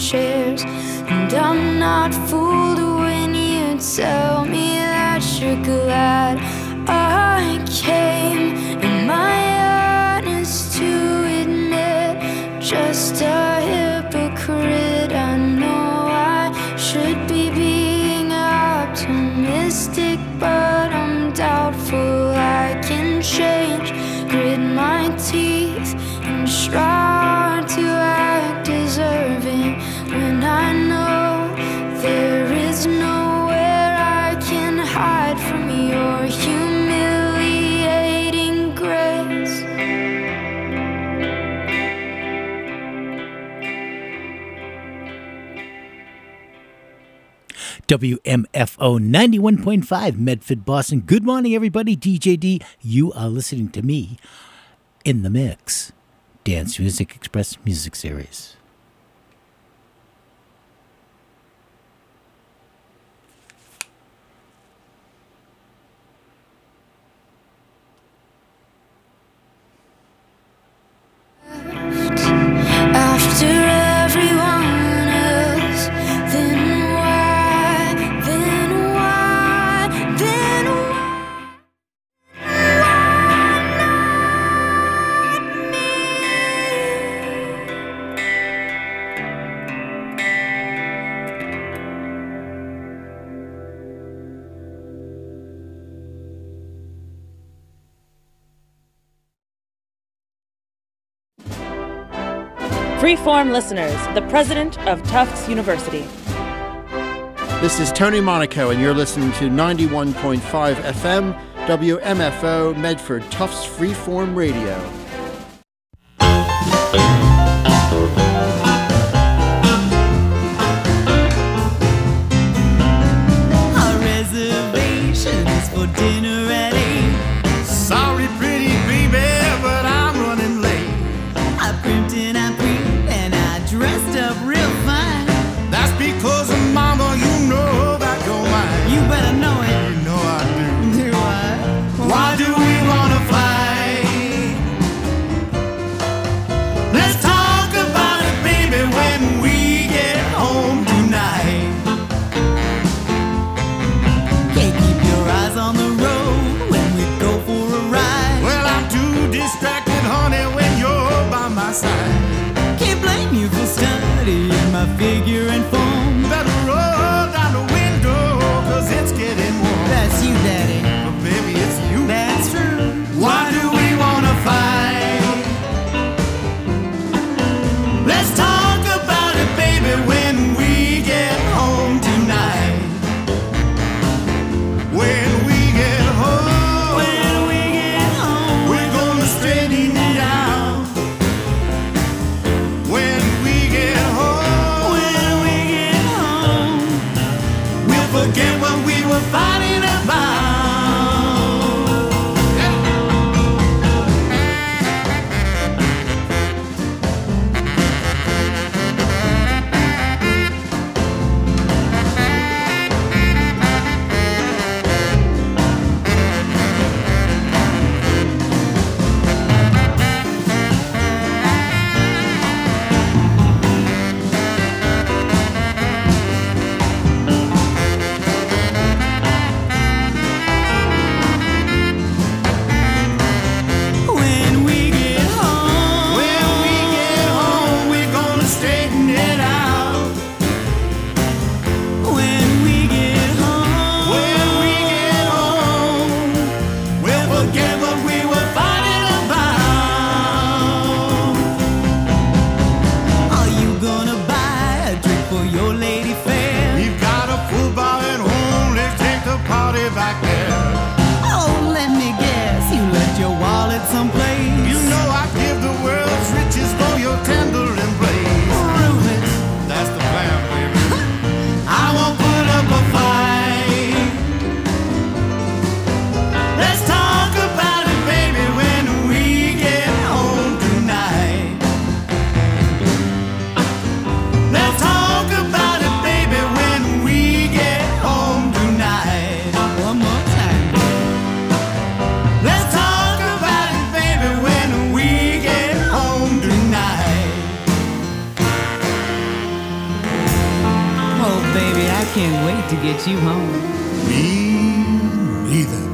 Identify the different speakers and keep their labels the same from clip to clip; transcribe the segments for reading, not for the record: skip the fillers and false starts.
Speaker 1: chairs. And I'm not fooled when you tell me that you're glad I came. Am I honest to admit, just a hypocrite? I know I should be being optimistic, but I'm doubtful I can change. Grit my teeth and try to act deserving when I know there is nowhere I can hide from your humiliating grace.
Speaker 2: WMFO 91.5 Medford, Boston. Good morning, everybody. DJ D. You are listening to me in the mix. Dance Music Express Music Series.
Speaker 1: After everyone else, then why, then why, then why not me?
Speaker 3: Freeform listeners, the president of Tufts University.
Speaker 4: This is Tony Monaco, and you're listening to 91.5 FM, WMFO, Medford, Tufts Freeform Radio.
Speaker 5: Our reservation is for dinner at 8.
Speaker 6: Sorry, pretty baby, but I'm running late.
Speaker 5: I primped and I prepped and I dressed up real fine.
Speaker 6: That's because, mama, you know that you're mine.
Speaker 5: You better know it.
Speaker 6: You know I do.
Speaker 5: Do I?
Speaker 6: Why do we wanna fight? Let's talk about it, baby, when we get home tonight.
Speaker 5: Can't keep your eyes on the road when we go for a ride.
Speaker 6: Well, I'm too distracted, honey, when you're by my side.
Speaker 5: Can't blame you for studying my figure and form.
Speaker 6: Better roll down the window, 'cause it's getting warm.
Speaker 5: That's you, Daddy.
Speaker 6: But baby, it's you.
Speaker 5: That's true.
Speaker 6: Why do we wanna fight? Let's talk about it, baby, when we get home tonight. When we get home,
Speaker 5: When we get home,
Speaker 6: we're gonna straighten it out. When we get home,
Speaker 5: when we get home,
Speaker 6: we'll forget what we were fighting about.
Speaker 5: when we get home,
Speaker 6: When we get home, we're gonna straighten it out.
Speaker 5: when we get home,
Speaker 6: When we get home, we'll forget what we were fighting about.
Speaker 5: are you gonna buy a drink for your lady fair?
Speaker 6: We've got a full bar at home, let's take the party back there.
Speaker 5: Oh, let me guess, you left your wallet someplace.
Speaker 6: You know I give the world's riches for your tender embrace.
Speaker 5: Prove it.
Speaker 6: That's the plan, baby. I won't put up a fight. Let's talk about it, baby, when we get home tonight. Let's talk about it, baby, when we get home tonight.
Speaker 5: One more time. to get you home.
Speaker 6: Me neither.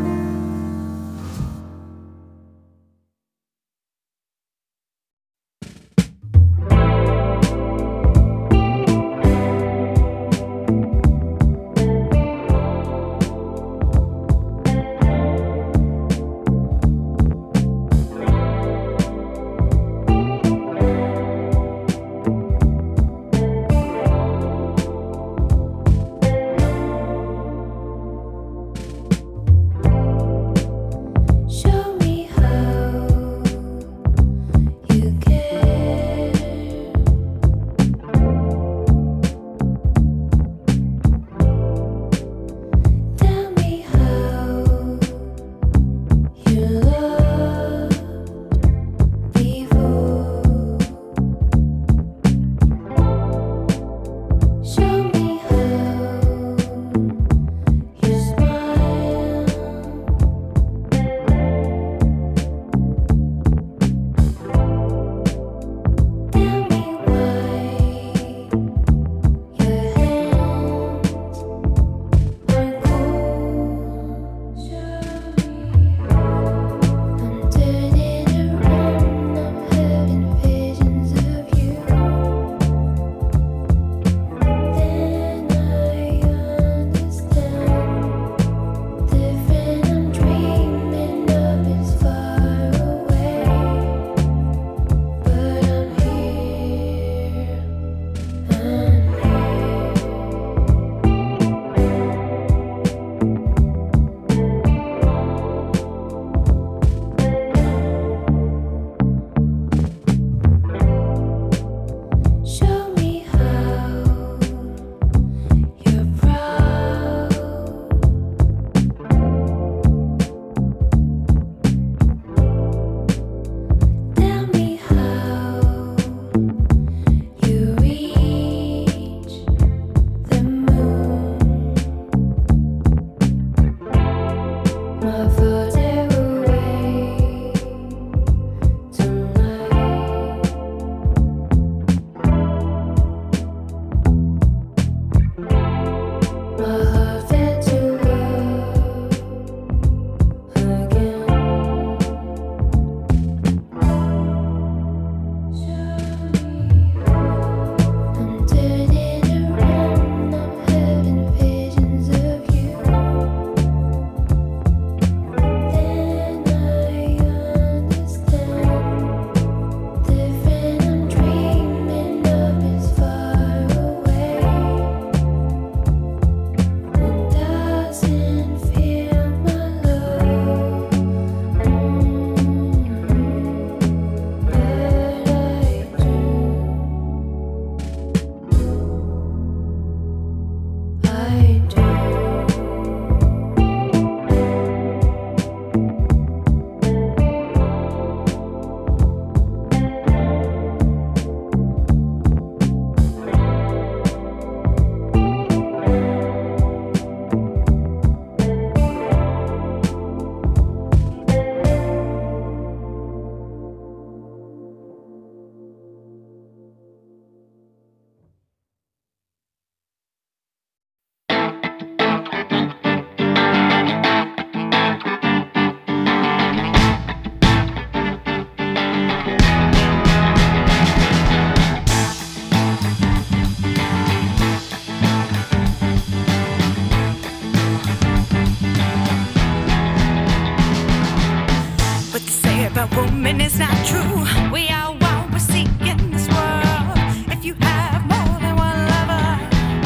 Speaker 7: woman is not true. We are what we seek in this world. If you have more than one lover,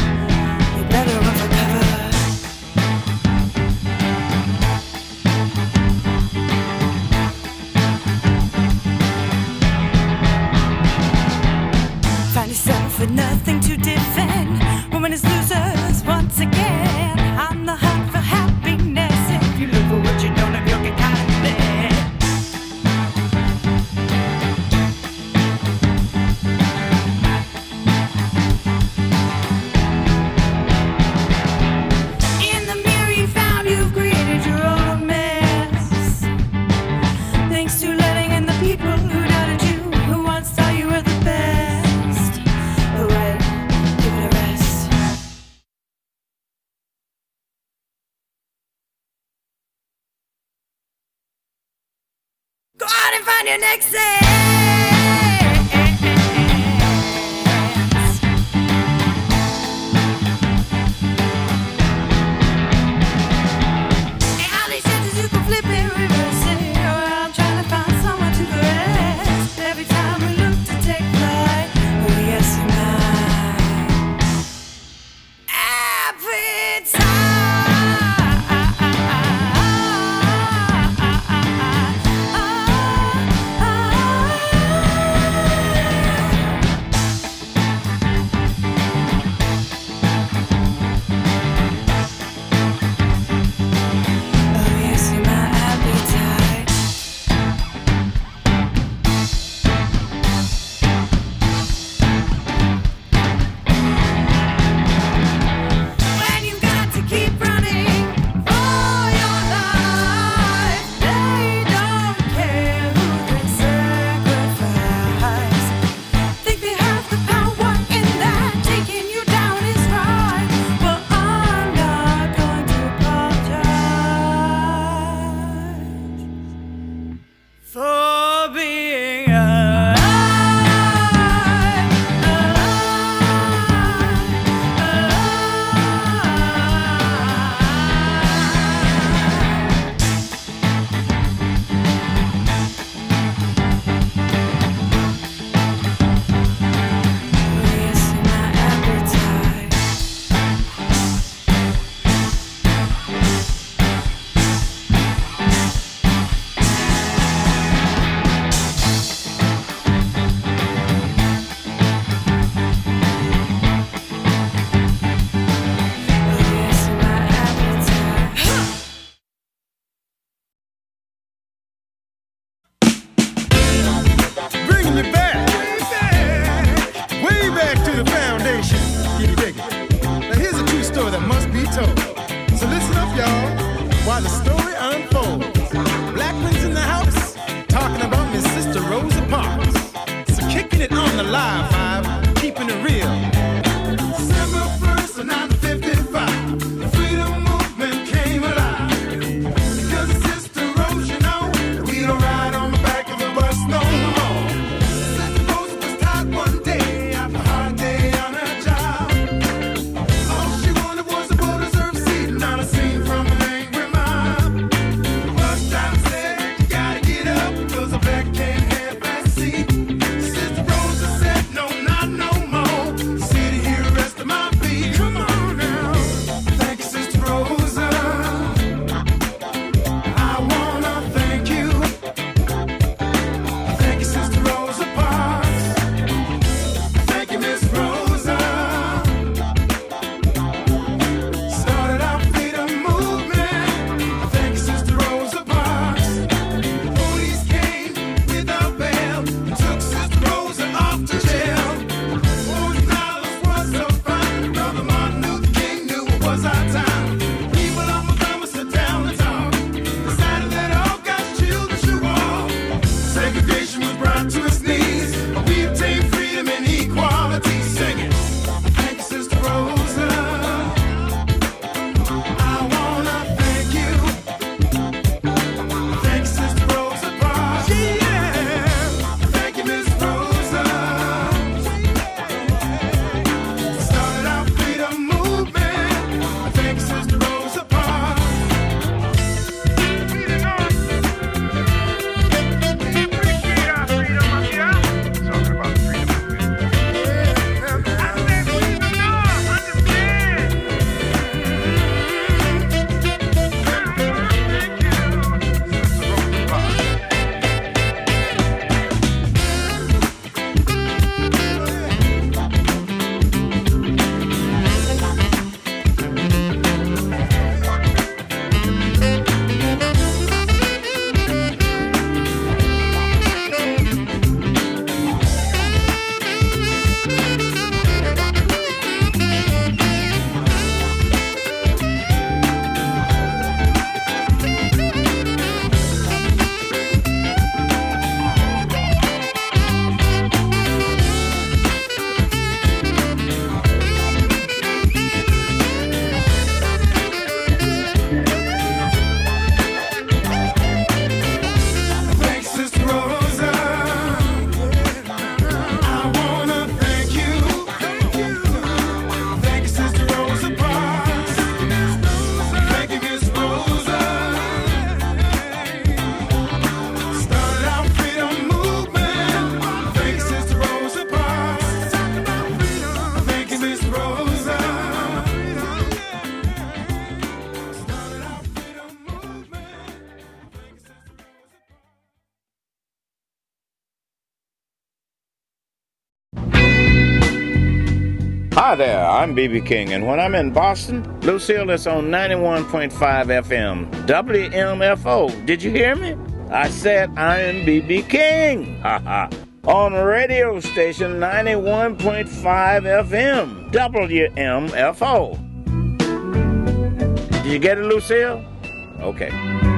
Speaker 7: you better run for cover. Find yourself with nothing to defend. Woman is losers once again. On the hunt for happiness. If you look for what you don't have, you'll get caught in bed. In the mirror you found you've created your own mess. Thanks to letting in the people who doubted you, who once thought you were the best. Alright, give it a rest. find your next sense. And all these chances you can flip and reverse it. I'm trying to find someone to caress. Every time we look to take flight, oh yes, you might. When you got to keep running for your life, they don't care who they sacrifice. Think they have the power in that taking you down is right. Well, I'm not going to apologize for being
Speaker 6: Bringing you back, way back to the foundation. You dig it? Now here's a true story that must be told. So listen up, y'all, while the story unfolds. Blackman's in the house, talking about Miss Sister Rosa Parks. So kicking it on the live vibe, keeping it real. December 1st, 1955, the freedom movement came alive. Because Sister Rose, you know, we don't ride on the back of the bus no more. Sister Rose was tired one day after a hard day on her job. All she wanted was a well-deserved seat, not a scene from an angry mob. The bus driver said, you gotta get up, 'cause a black can't have that seat. Sister Rosa said, no
Speaker 8: Hi there, I'm B.B. King, and when I'm in Boston, Lucille is on 91.5 FM, WMFO. Did you hear me? I said I am B.B. King. Ha ha. On radio station 91.5 FM, WMFO. Did you get it, Lucille? Okay.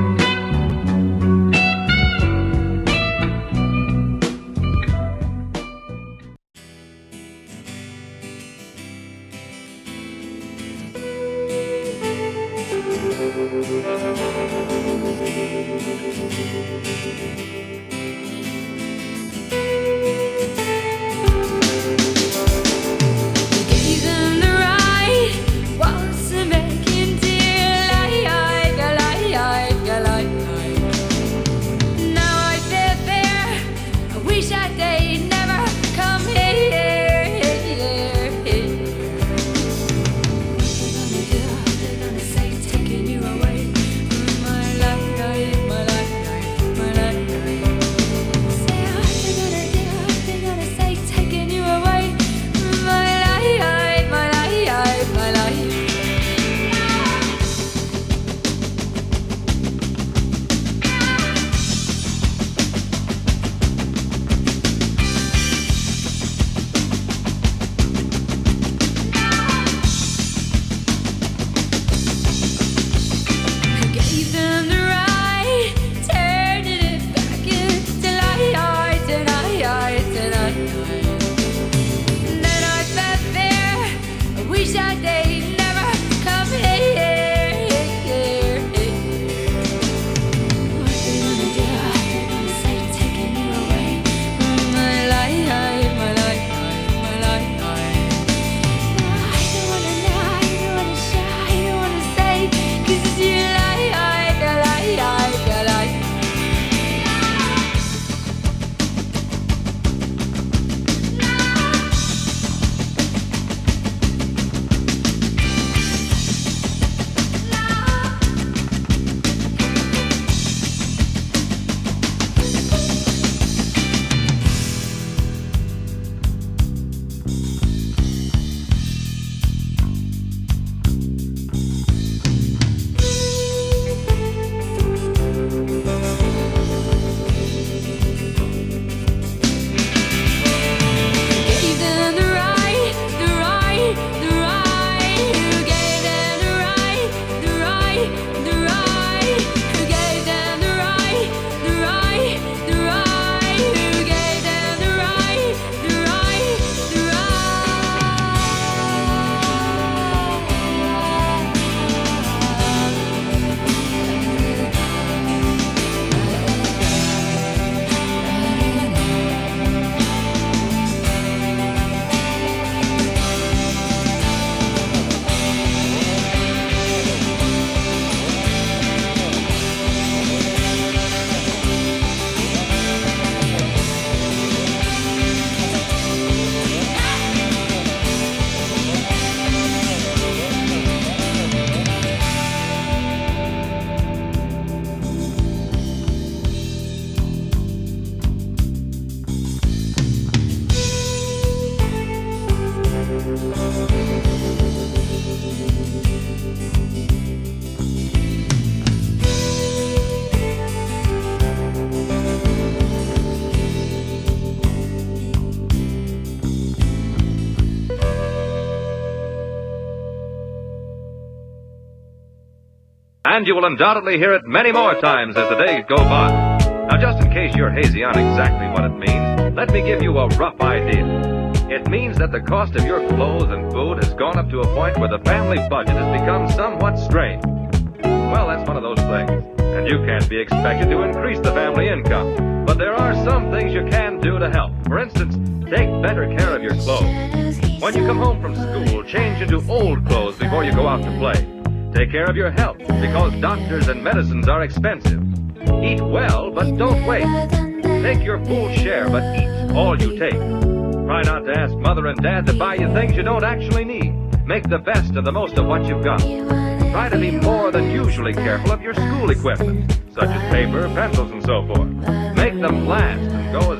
Speaker 9: And you will undoubtedly hear it many more times as the days go by. Now, just in case you're hazy on exactly what it means, let me give you a rough idea. It means that the cost of your clothes and food has gone up to a point where the family budget has become somewhat strained. Well, that's one of those things, and you can't be expected to increase the family income. But there are some things you can do to help. For instance, take better care of your clothes. When you come home from school, change into old clothes before you go out to play. Take care of your health, because doctors and medicines are expensive. Eat well, but don't waste. Take your full share, but eat all you take. Try not to ask Mother and Dad to buy you things you don't actually need. Make the best of the most of what you've got. Try to be more than usually careful of your school equipment, such as paper, pencils, and so forth. Make them last and go as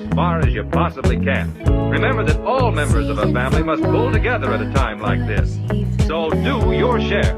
Speaker 9: far as you possibly can. Remember that all members of a family must pull together at a time like this. So do your share.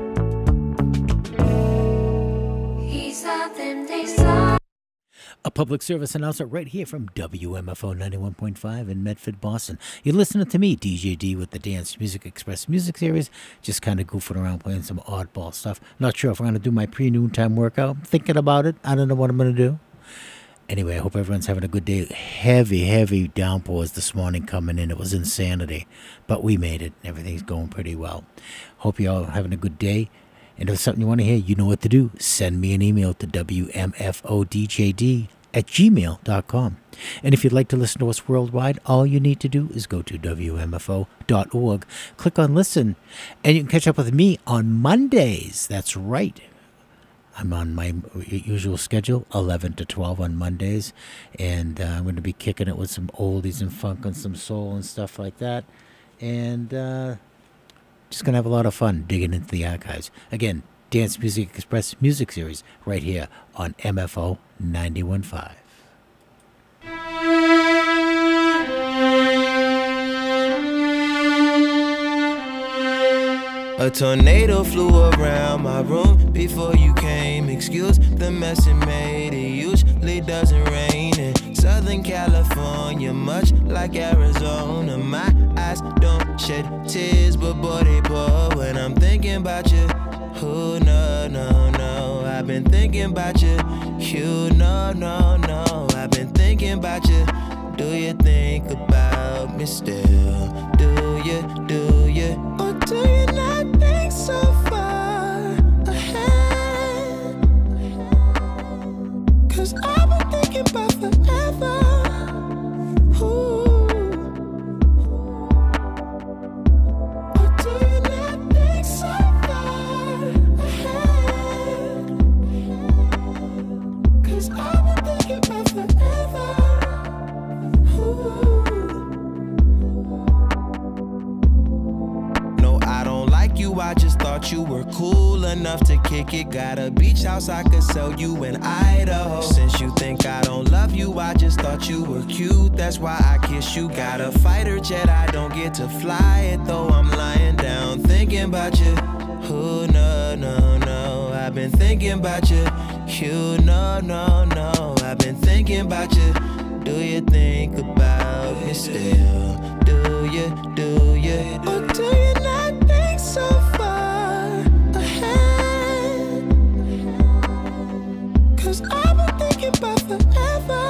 Speaker 2: A public service announcement right here from WMFO 91.5 in Medford, Boston. You're listening to me, DJ D, with the Dance Music Express music series. Just kind of goofing around playing some oddball stuff. Not sure if I'm going to do my pre-noontime workout. Thinking about it. I don't know what I'm going to do. Anyway, I hope everyone's having a good day. Heavy downpours this morning coming in. It was insanity. But we made it. Everything's going pretty well. Hope you all having a good day. And if it's something you want to hear, you know what to do. Send me an email to WMFODJD@gmail.com. And if you'd like to listen to us worldwide, all you need to do is go to WMFO.org, click on Listen, and you can catch up with me on Mondays. That's right. I'm on my usual schedule, 11 to 12 on Mondays. And I'm going to be kicking it with some oldies and funk and some soul and stuff like that. And just going to have a lot of fun digging into the archives. Again, Dance Music Express music series right here on MFO 91.5.
Speaker 10: A tornado flew around my room before you came. Excuse the mess it made. It usually doesn't rain in Southern California, much like Arizona. My eyes don't shed tears, but boy they pour when I'm thinking about you. Oh no, no, no, I've been thinking about you. You no, no, no, I've been thinking about you. Do you think about me still? Do you, or do you not think so far ahead? 'Cause I've been thinking about forever. Ooh. Or do you not think so far ahead? 'Cause I've been thinking about forever. No, I don't like you, I just thought you were cool enough to kick it. Got a beach house I could sell you in Idaho. Since you think I don't love you, I just thought you were cute, that's why I kiss you. Got a fighter jet, I don't get to fly it, though I'm lying down thinking about you. Oh no, no, no, I've been thinking about you. You no, no, no, I've been thinking about you. Do you think about me still? Do you, or do you not think so far ahead? 'Cause I've been thinking about forever.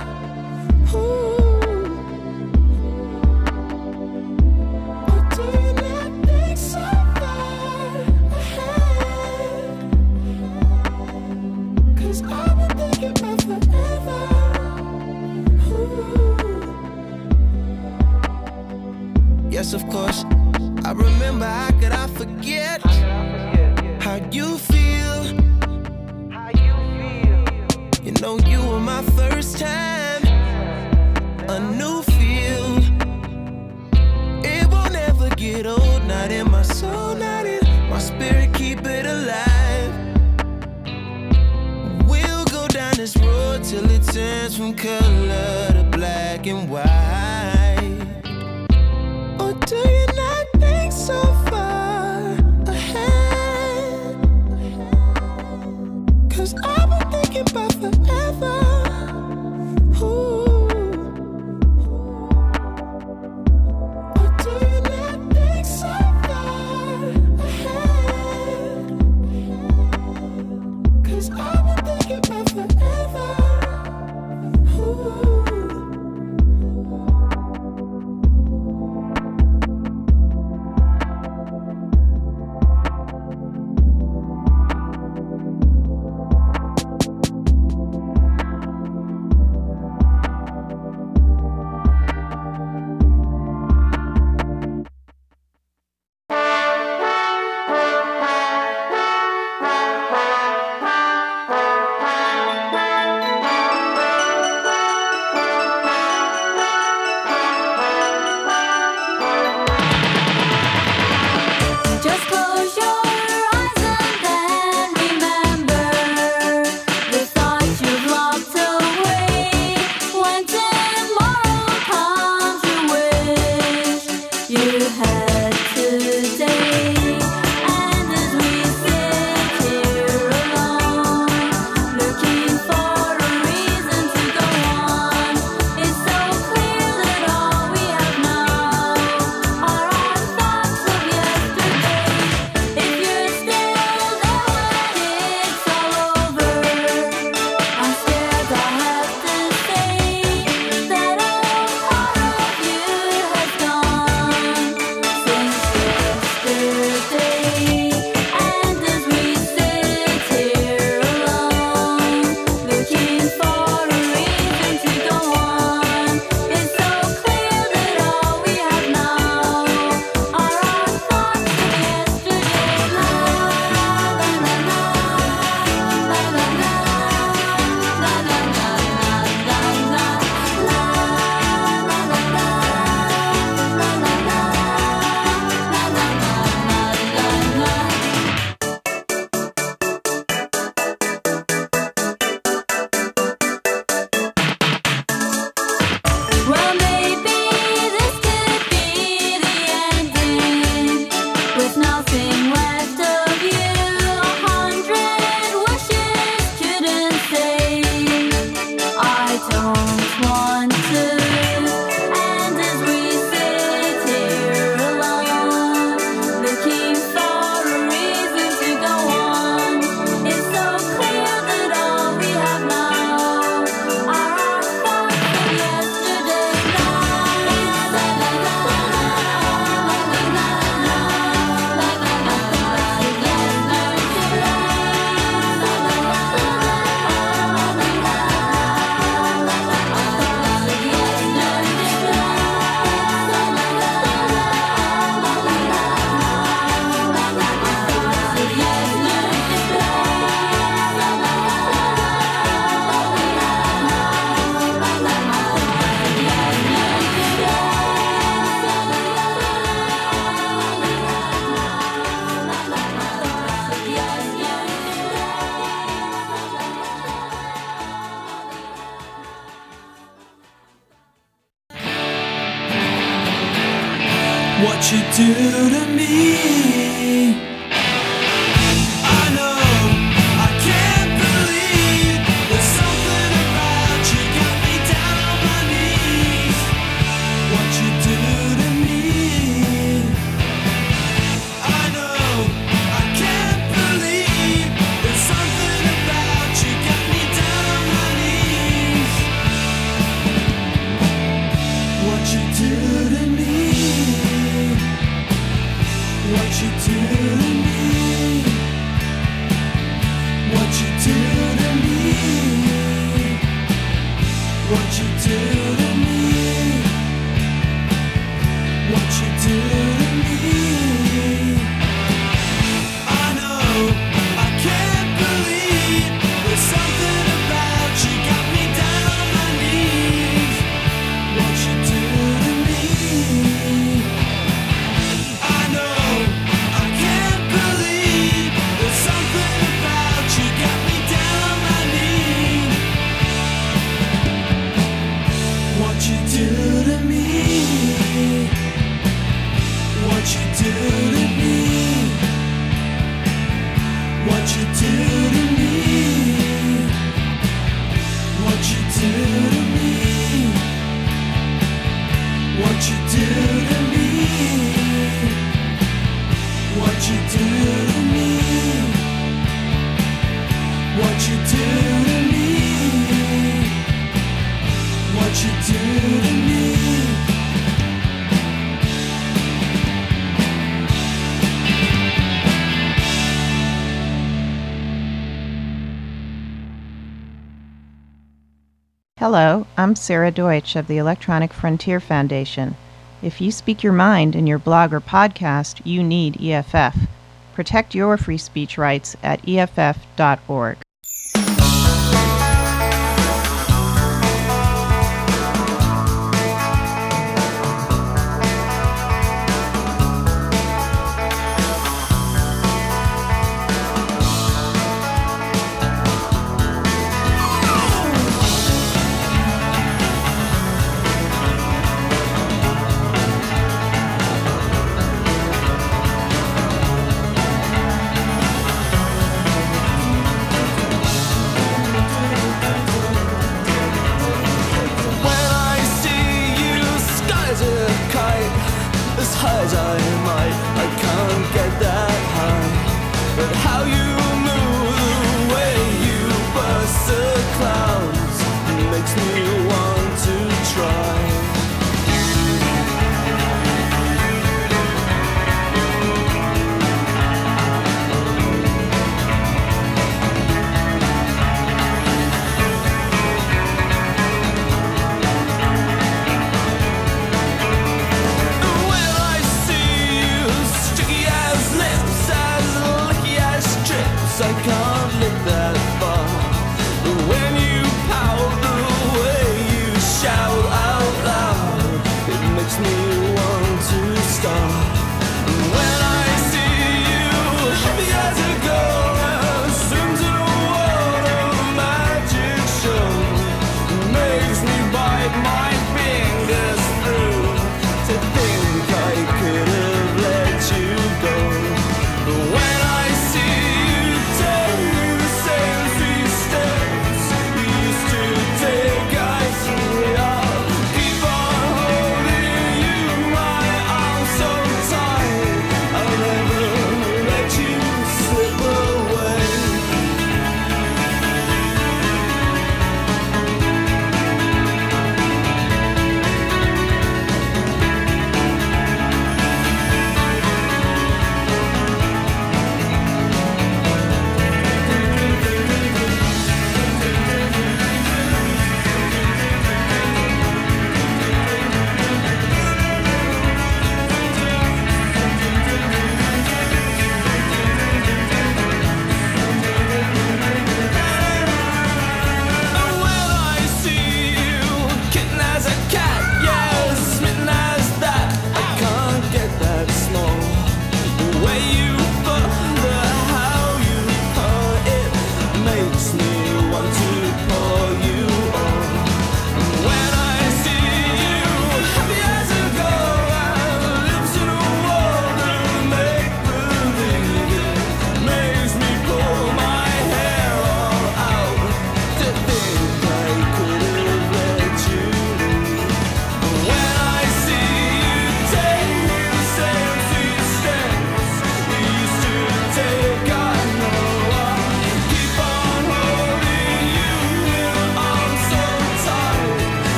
Speaker 10: Ooh. Or do you not think so far ahead? 'Cause I've been thinking about forever. Yes, of course, I remember, how could I forget how you feel? You know you were my first time, a new feel. It won't ever get old, not in my soul, not in my spirit, keep it alive. We'll go down this road till it turns from color to black and white. Or do you not think so far ahead? 'Cause I've been thinking about forever. Ooh. Or do you not think so far ahead? 'Cause I've been thinking about forever. Ooh.
Speaker 5: what you do to me. I know I can't believe there's something about you got me down on my knees. What you do to me. I know I can't believe there's something about you got me down on my knees. What you do to me. What you do to me. What you do to me. What you do to me. What you do to me. I know I can't believe there's something about you got me down on my knees. What you do to me. I know I can't believe there's something about you got me down on my knees. What you do to me. What you do to me. What you do to me. What you do to me. What you do to me. What you do to me. What you do to me. What you do to me.
Speaker 11: Hello, I'm Sarah Deutsch of the Electronic Frontier Foundation. If you speak your mind in your blog or podcast, you need EFF. Protect your free speech rights at EFF.org.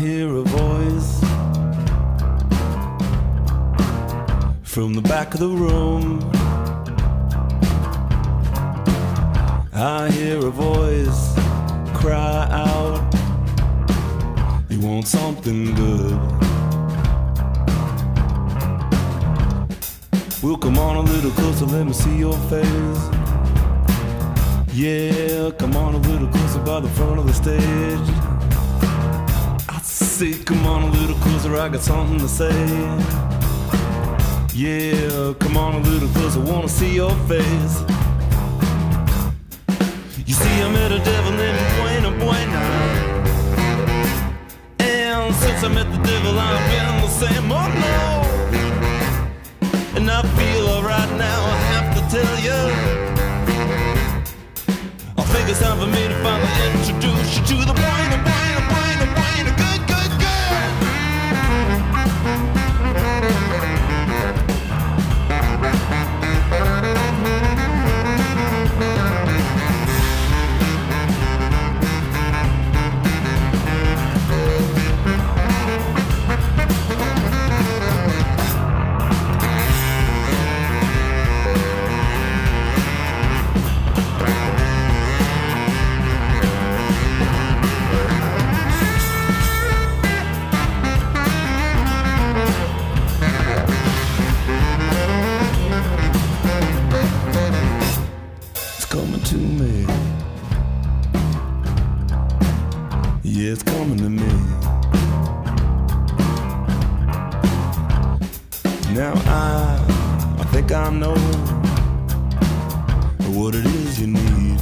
Speaker 10: hear a voice from the back of the room. I hear a voice cry out, you want something good. Well, come on a little closer, let me see your face. Yeah, come on a little closer by the front of the stage. I say, come on a little closer, I got something to say. Yeah, come on a little closer, wanna see your face. You see, I met a devil named Buena Buena, and since I met the devil, I've been the same. Oh no, and I feel alright now, I have to tell you, I think it's time for me to finally introduce you to the Buena Buena Buena Buena good, good, good. Yeah, it's coming to me. Now I think I know what it is you need.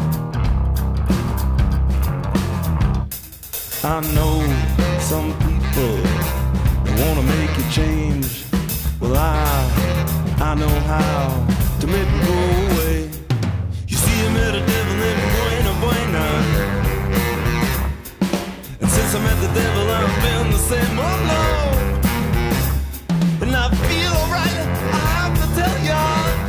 Speaker 10: I know some people wanna make you change. Well, I know how to make it go away. You see, I met a devil named Buena Buena, and since I met the devil, I've been the same. Oh no, and I feel alright, I have to tell ya,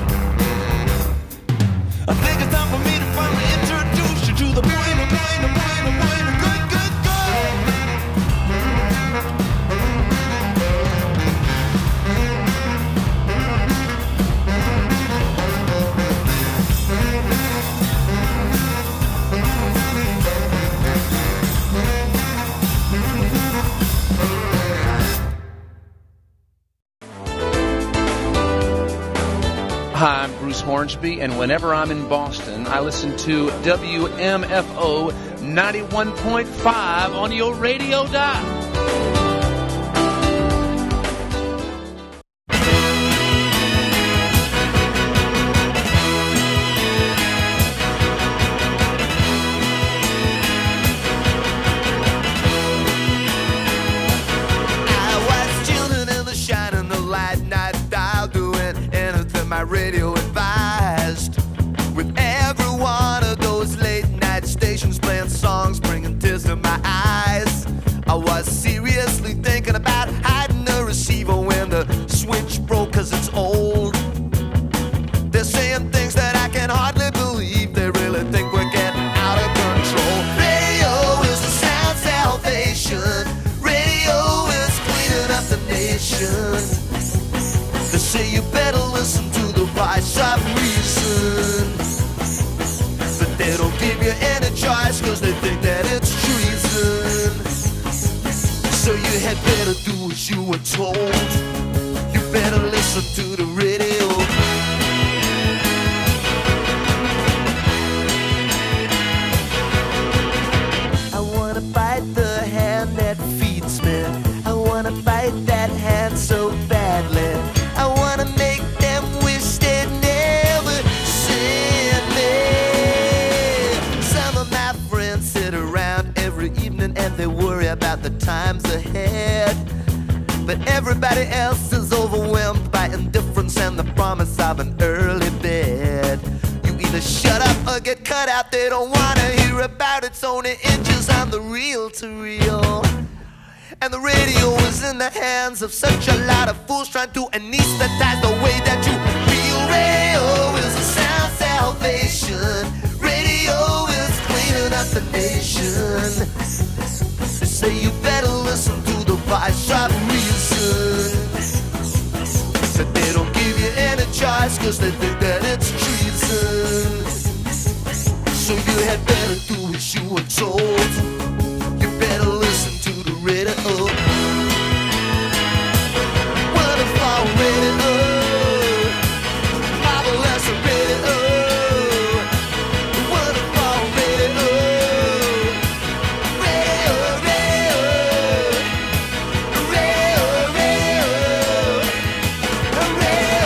Speaker 10: I think it's time for me to finally introduce you to the Buena Buena Buena Buena good, good, good.
Speaker 12: Hi, I'm Bruce Hornsby, and whenever I'm in Boston, I listen to WMFO 91.5 on your radio dial.
Speaker 13: My radio advised, with every one of those late night stations playing songs bringing tears to my eyes. I was seriously thinking about hiding the receiver when the switch broke, cause it's old. They're saying things that I can hardly believe. They really think we're getting out of control. Radio is the sound salvation. Radio is cleaning up the nation. They say you better listen to the voice of reason, but they don't give you any choice cause they think that it's treason. So you had better do as you were told. You better listen to the radio. I wanna bite the hand that feeds me. I wanna bite that hand so badly. I wanna make them wish they'd never seen me. Some of my friends sit around every evening and they worry about the times ahead, but everybody else is overwhelmed by indifference and the promise of an early bed. You either shut up or get cut out. They don't wanna hear about it's only inches on the reel to reel. And the radio is in the hands of such a lot of fools trying to anesthetize the way that you feel. Radio is a sound salvation. Radio is cleaning up the nation. They say you better by some reason. Said they don't give you any choice cause they think that it's treason. So you had better do as you were told. You better listen to the radio. Wonderful radio. Marvelous radio. Wonderful radio. Radio, radio. Radio, radio. Radio,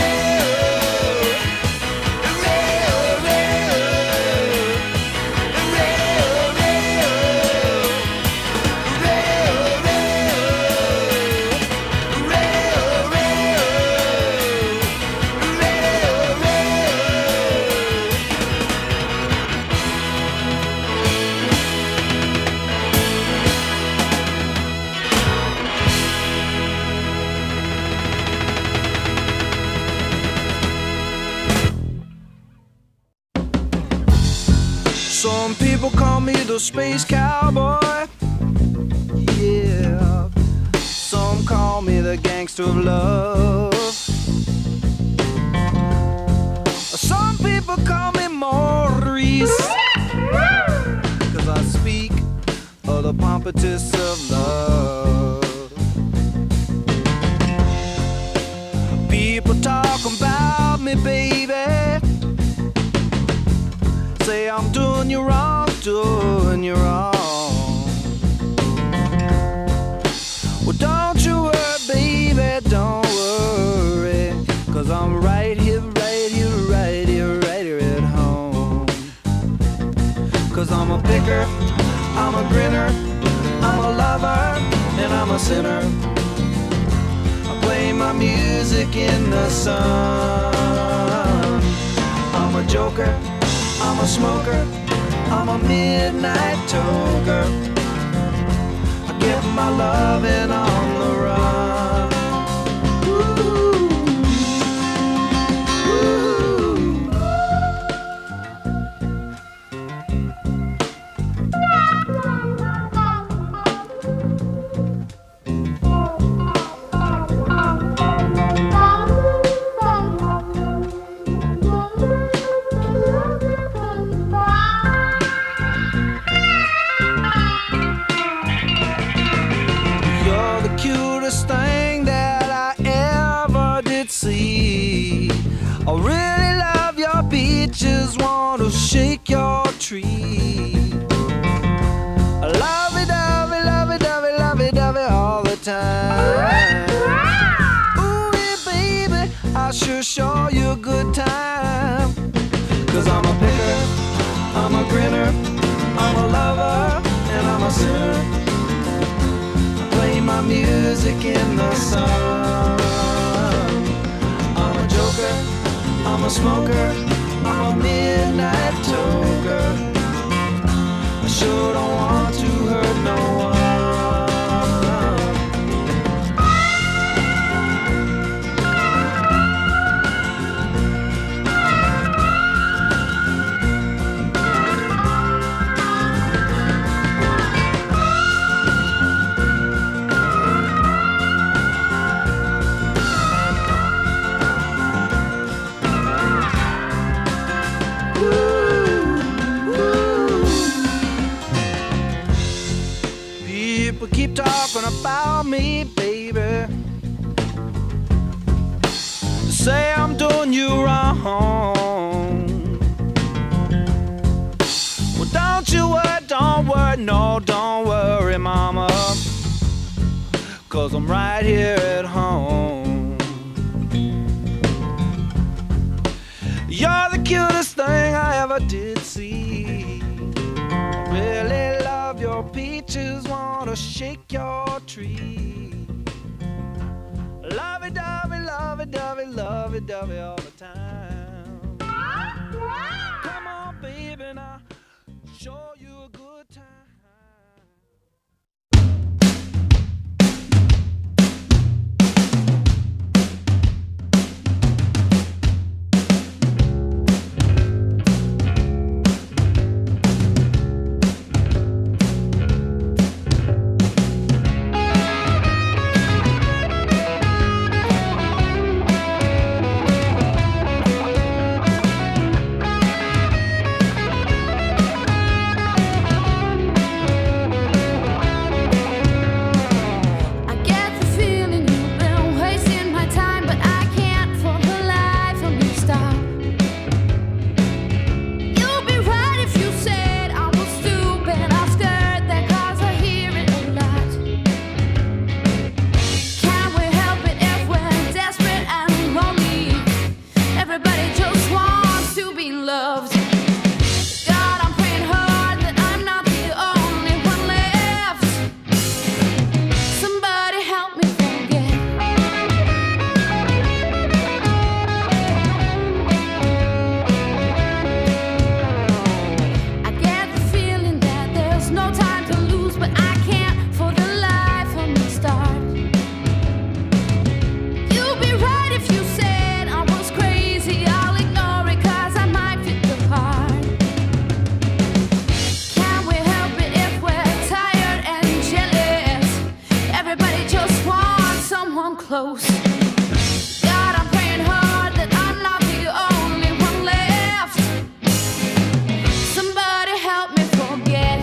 Speaker 5: Some people call me the space cowboy. Yeah. Some call me the gangster of love. Some people call me Maurice, cause I speak of the pompatus of love. People talk about me, baby. Say I'm doing you wrong, doing you wrong. Well, don't you worry, baby, don't worry, cause I'm right here, right here, right here, right here at home. Cause I'm a picker, I'm a grinner, I'm a lover, and I'm a sinner. I play my music in the sun. I'm a joker, I'm a smoker, I'm a midnight toker. I get my loving on the run. I really love your beaches, want to shake your tree. Lovey dovey, lovey dovey, lovey dovey all the time. Ooh, yeah, baby, I sure show you a good time. Cause I'm a picker, I'm a grinner, I'm a lover, and I'm a sinner. I play my music in the sun. I'm a joker, I'm a smoker, I'm a midnight toker. I sure don't want to hurt no one. Keep talking about me, baby. Say I'm doing you wrong. Well, don't you worry, no, don't worry, mama. Cause I'm right here at home. You're the cutest thing I ever did see. I really love your peaches, wanna shake your tree. Lovey-dovey, lovey-dovey, lovey-dovey all the time. Come on, baby, now show you a good time.
Speaker 1: close. God, I'm praying hard that I'm not the only one left. Somebody help me forget.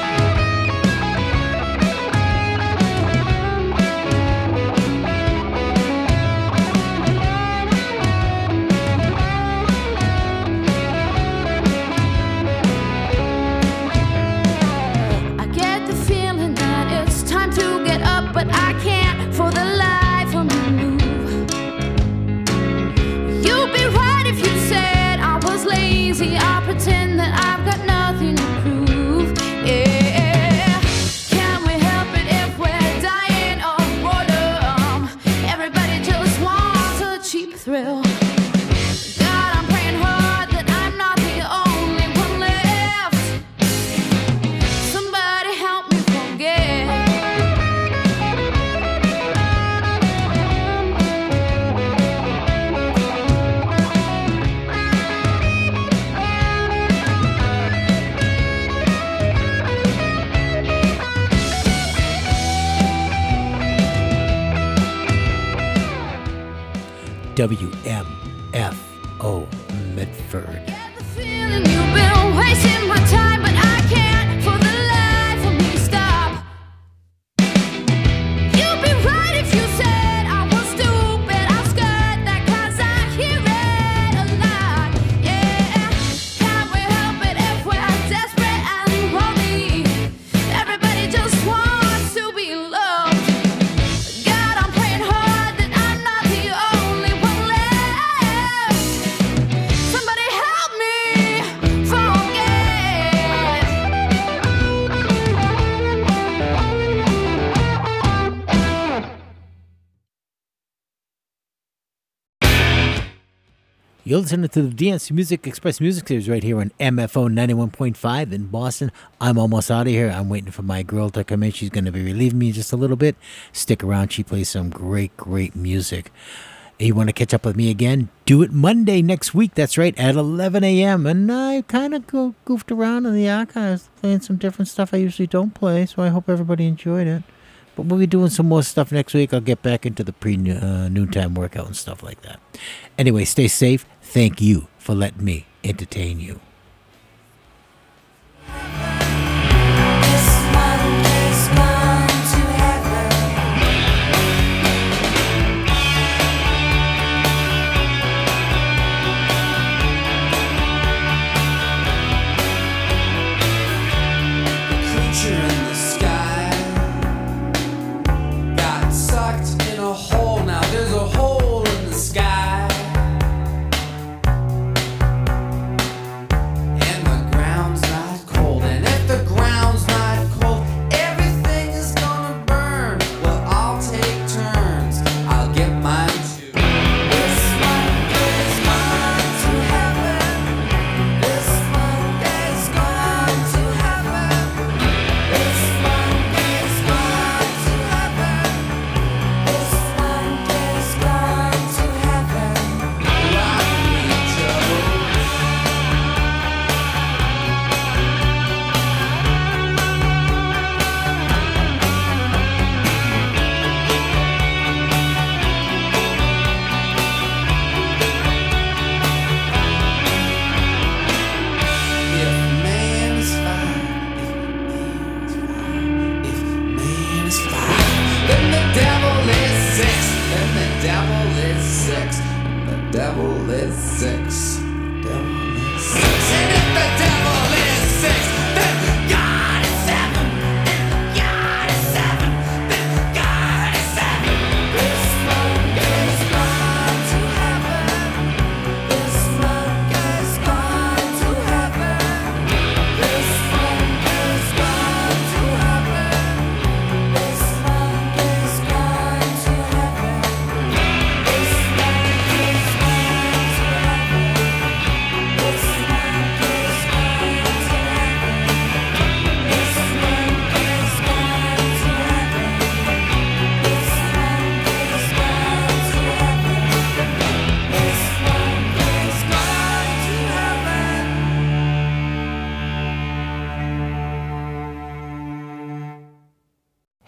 Speaker 1: I get the feeling that it's time to get up, but I can't for the life of me move. You'd be right if you said I was lazy. I pretend that I've got nothing to prove. Yeah, can we help it if we're dying of boredom? Everybody just wants a cheap thrill. God, I'm praying hard that I'm not the only one left. Somebody help me forget.
Speaker 2: WMFO Medford.
Speaker 1: Feeling you've been wasting my time, but I can't for the life of me stop. You'd be right if you said I was stupid. I'll skirt that 'cause I hear it a lot. Yeah, can we help it if we're desperate and lonely? Everybody just wants to be loved. God, I'm praying hard that I'm not the only one left. Somebody help me
Speaker 2: You're listening to the DNC Music Express Music Series right here on MFO 91.5 in Boston. I'm almost out of here. I'm waiting for my girl to come in. She's going to be relieving me in just a little bit. Stick around. She plays some great, great music. You want to catch up with me again? Do it Monday next week. That's right, at 11 a.m. And I kind of goofed around in the archives, playing some different stuff I usually don't play, so I hope everybody enjoyed it. But we'll be doing some more stuff next week. I'll get back into the noontime workout and stuff like that. Anyway, stay safe. Thank you for letting me entertain you.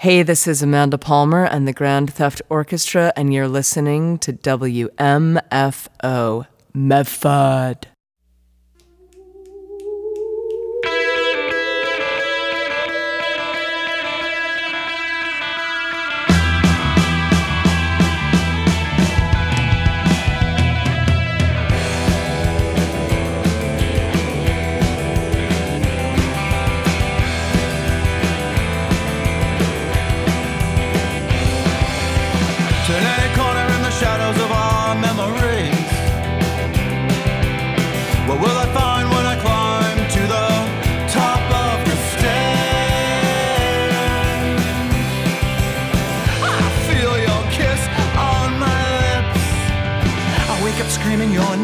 Speaker 14: Hey, this is Amanda Palmer and the Grand Theft Orchestra, and you're listening to WMFO Medford.
Speaker 5: Screaming your